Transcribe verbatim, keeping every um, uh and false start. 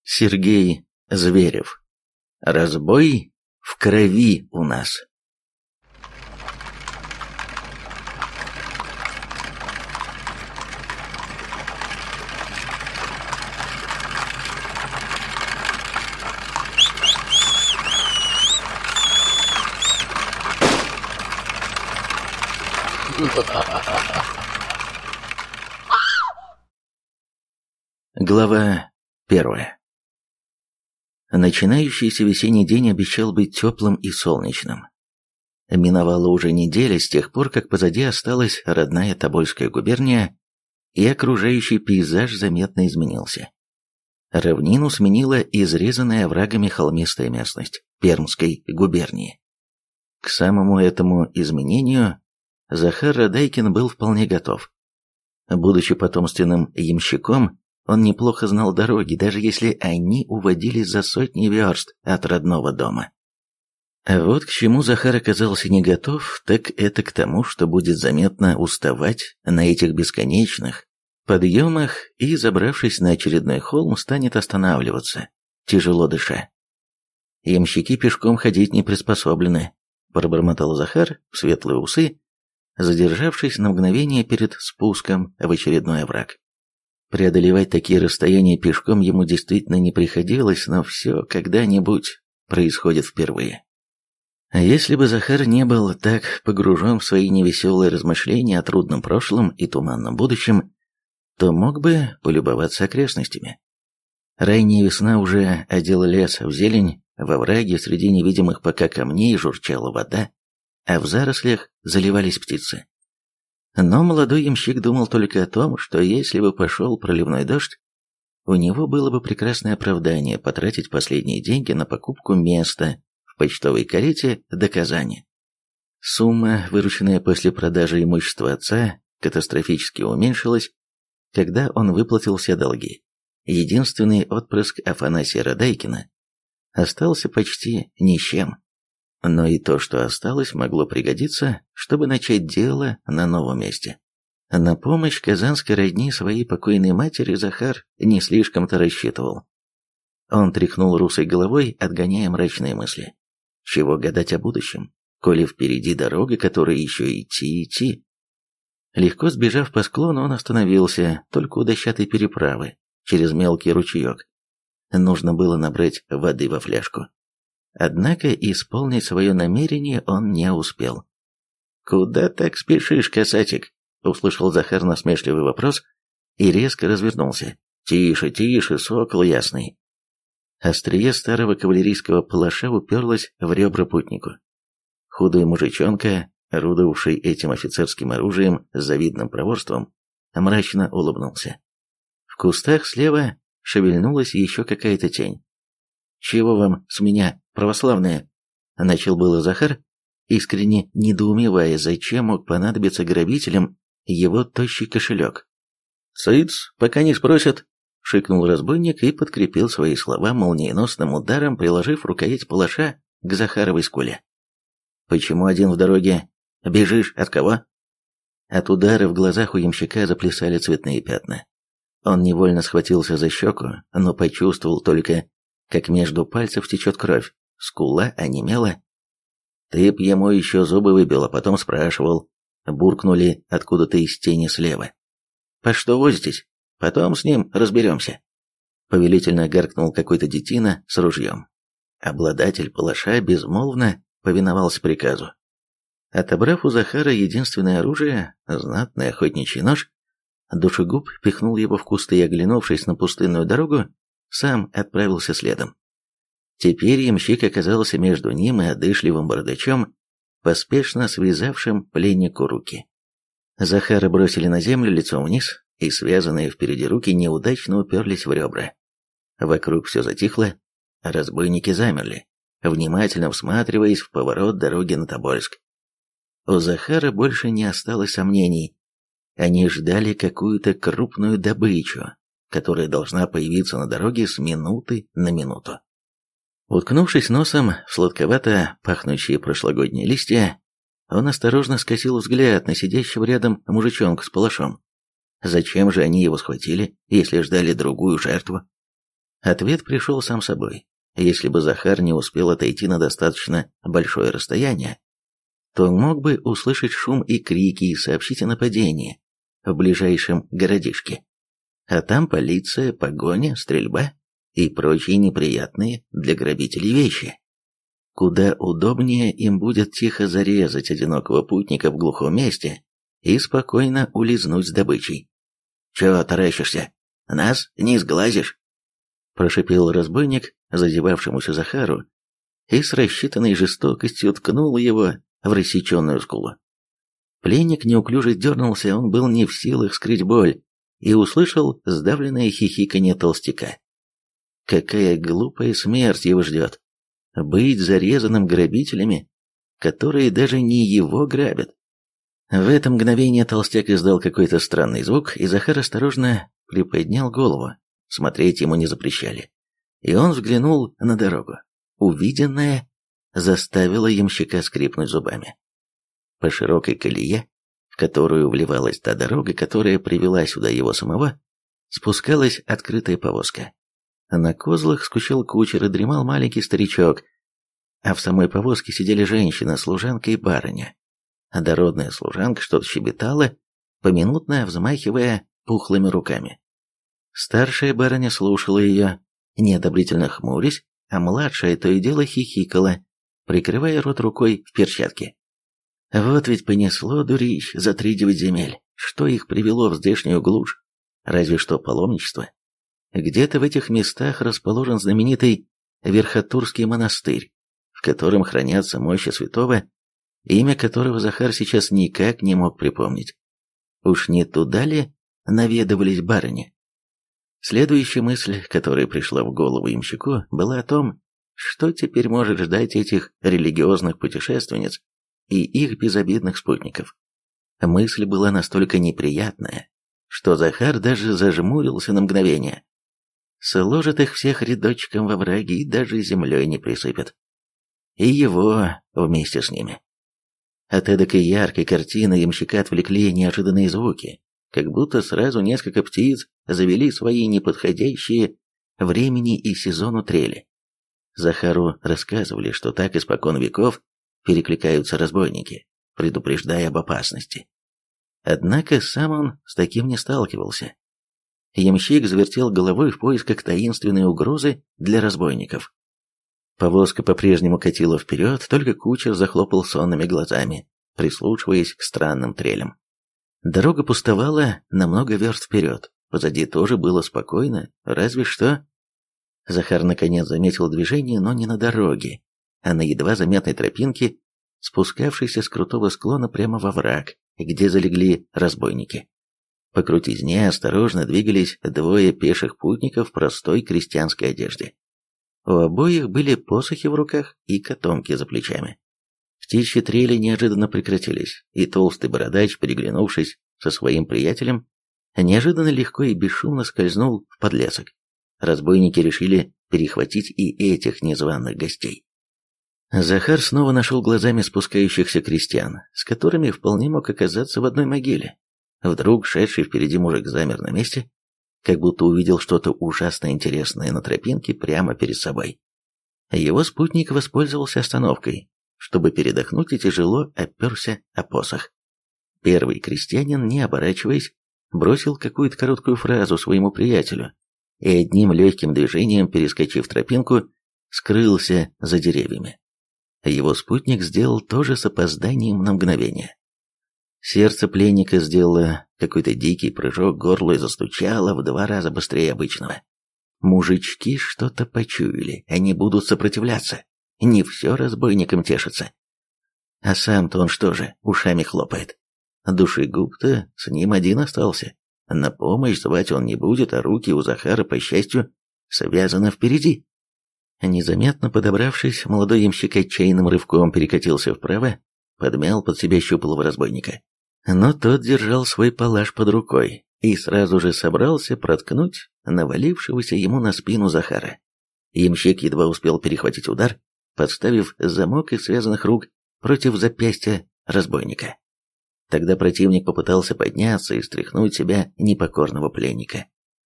Сергей Зверев. Разбой в крови у нас. Глава первая. Начинающийся весенний день обещал быть теплым и солнечным. Миновала уже неделя с тех пор, как позади осталась родная Тобольская губерния, и окружающий пейзаж заметно изменился. Равнину сменила изрезанная оврагами холмистая местность Пермской губернии. К самому этому изменению Захар Радайкин был вполне готов. Будучи потомственным ямщиком, он неплохо знал дороги, даже если они уводились за сотни верст от родного дома. А вот к чему Захар оказался не готов, так это к тому, что будет заметно уставать на этих бесконечных подъемах и, забравшись на очередной холм, станет останавливаться, тяжело дыша. «Ямщики пешком ходить не приспособлены», — пробормотал Захар в светлые усы, задержавшись на мгновение перед спуском в очередной овраг. Преодолевать такие расстояния пешком ему действительно не приходилось, но все когда-нибудь происходит впервые. А если бы Захар не был так погружен в свои невеселые размышления о трудном прошлом и туманном будущем, то мог бы полюбоваться окрестностями. Ранняя весна уже одела лес в зелень, во враге среди невидимых пока камней журчала вода, а в зарослях заливались птицы. Но молодой ямщик думал только о том, что если бы пошел проливной дождь, у него было бы прекрасное оправдание потратить последние деньги на покупку места в почтовой карете до Казани. Сумма, вырученная после продажи имущества отца, катастрофически уменьшилась, когда он выплатил все долги. Единственный отпрыск Афанасия Радайкина остался почти ни с чем. Но и то, что осталось, могло пригодиться, чтобы начать дело на новом месте. На помощь казанской родни своей покойной матери Захар не слишком-то рассчитывал. Он тряхнул русой головой, отгоняя мрачные мысли. Чего гадать о будущем, коли впереди дорога, которой еще идти идти. Легко сбежав по склону, он остановился, только у дощатой переправы, через мелкий ручеек. Нужно было набрать воды во фляжку. Однако исполнить свое намерение он не успел. «Куда так спешишь, касатик?» — услышал Захар насмешливый вопрос и резко развернулся. «Тише, тише, сокол ясный!» Острие старого кавалерийского палаша уперлось в ребра путнику. Худой мужичонка, орудовавший этим офицерским оружием с завидным проворством, мрачно улыбнулся. В кустах слева шевельнулась еще какая-то тень. «Чего вам с меня, православные?» — начал было Захар, искренне недоумевая, зачем мог понадобиться грабителям его тощий кошелек. «Цыц, пока не спросят», — шикнул разбойник и подкрепил свои слова молниеносным ударом, приложив рукоять палаша к Захаровой скуле. «Почему один в дороге? Бежишь от кого?» От удара в глазах у ямщика заплясали цветные пятна. Он невольно схватился за щеку, но почувствовал только, как между пальцев течет кровь, скула онемела. «Ты б ему еще зубы выбил, а потом спрашивал», — буркнули откуда-то из тени слева. «По что возитесь? Потом с ним разберемся», — повелительно гаркнул какой-то детина с ружьем. Обладатель палаша безмолвно повиновался приказу. Отобрав у Захара единственное оружие, знатный охотничий нож, душегуб пихнул его в кусты и, оглянувшись на пустынную дорогу, сам отправился следом. Теперь ямщик оказался между ним и одышливым бородачом, поспешно связавшим пленнику руки. Захара бросили на землю лицом вниз, и связанные впереди руки неудачно уперлись в ребра. Вокруг все затихло, а разбойники замерли, внимательно всматриваясь в поворот дороги на Тобольск. У Захара больше не осталось сомнений. Они ждали какую-то крупную добычу, которая должна появиться на дороге с минуты на минуту. Уткнувшись носом в сладковато пахнущие прошлогодние листья, он осторожно скосил взгляд на сидящего рядом мужичонка с палашом. Зачем же они его схватили, если ждали другую жертву? Ответ пришел сам собой. Если бы Захар не успел отойти на достаточно большое расстояние, то мог бы услышать шум и крики и сообщить о нападении в ближайшем городишке. А там полиция, погоня, стрельба и прочие неприятные для грабителей вещи. Куда удобнее им будет тихо зарезать одинокого путника в глухом месте и спокойно улизнуть с добычей. «Чего таращишься? Нас не сглазишь?» Прошипел разбойник зазевавшемуся Захару и с рассчитанной жестокостью ткнул его в рассеченную скулу. Пленник неуклюже дернулся, он был не в силах скрыть боль, и услышал сдавленное хихиканье толстяка. Какая глупая смерть его ждет! Быть зарезанным грабителями, которые даже не его грабят. В это мгновение толстяк издал какой-то странный звук, и Захар осторожно приподнял голову. Смотреть ему не запрещали. И он взглянул на дорогу. Увиденное заставило ямщика скрипнуть зубами. По широкой колее, в которую вливалась та дорога, которая привела сюда его самого, спускалась открытая повозка. На козлах скучал кучер и дремал маленький старичок, а в самой повозке сидели женщина, служанка и барыня. А дородная служанка что-то щебетала, поминутно взмахивая пухлыми руками. Старшая барыня слушала ее, неодобрительно хмурясь, а младшая то и дело хихикала, прикрывая рот рукой в перчатке. Вот ведь понесло дурищ за три девять земель, что их привело в здешнюю глушь, разве что паломничество. Где-то в этих местах расположен знаменитый Верхотурский монастырь, в котором хранятся мощи святого, имя которого Захар сейчас никак не мог припомнить. Уж не туда ли наведывались барыни? Следующая мысль, которая пришла в голову ямщику, была о том, что теперь может ждать этих религиозных путешественниц и их безобидных спутников. Мысль была настолько неприятная, что Захар даже зажмурился на мгновение. Сложит их всех рядочком во враги и даже землей не присыпет. И его вместе с ними. От эдакой яркой картины ямщика отвлекли неожиданные звуки, как будто сразу несколько птиц завели свои неподходящие времени и сезону трели. Захару рассказывали, что так испокон веков перекликаются разбойники, предупреждая об опасности. Однако сам он с таким не сталкивался. Ямщик завертел головой в поисках таинственной угрозы для разбойников. Повозка по-прежнему катила вперед, только кучер захлопал сонными глазами, прислушиваясь к странным трелям. Дорога пустовала на много верст вперед, позади тоже было спокойно, разве что... Захар наконец заметил движение, но не на дороге, а на едва заметной тропинке, спускавшейся с крутого склона прямо во враг, где залегли разбойники. По крутизне осторожно двигались двое пеших путников в простой крестьянской одежде. У обоих были посохи в руках и котомки за плечами. Птичьи трели неожиданно прекратились, и толстый бородач, переглянувшись со своим приятелем, неожиданно легко и бесшумно скользнул в подлесок. Разбойники решили перехватить и этих незваных гостей. Захар снова нашел глазами спускающихся крестьян, с которыми вполне мог оказаться в одной могиле. Вдруг шедший впереди мужик замер на месте, как будто увидел что-то ужасно интересное на тропинке прямо перед собой. Его спутник воспользовался остановкой, чтобы передохнуть, и тяжело оперся о посох. Первый крестьянин, не оборачиваясь, бросил какую-то короткую фразу своему приятелю и одним легким движением, перескочив тропинку, скрылся за деревьями. Его спутник сделал то же с опозданием на мгновение. Сердце пленника сделало какой-то дикий прыжок, горло и застучало в два раза быстрее обычного. Мужички что-то почуяли, они будут сопротивляться. Не все разбойникам тешится. А сам-то он что же, ушами хлопает? Душегуб-то с ним один остался. На помощь звать он не будет, а руки у Захара, по счастью, связаны впереди. Незаметно подобравшись, молодой ямщик отчаянным рывком перекатился вправо, подмял под себя щуплого разбойника. Но тот держал свой палаш под рукой и сразу же собрался проткнуть навалившегося ему на спину Захара. Ямщик едва успел перехватить удар, подставив замок из связанных рук против запястья разбойника. Тогда противник попытался подняться и стряхнуть себя непокорного пленника.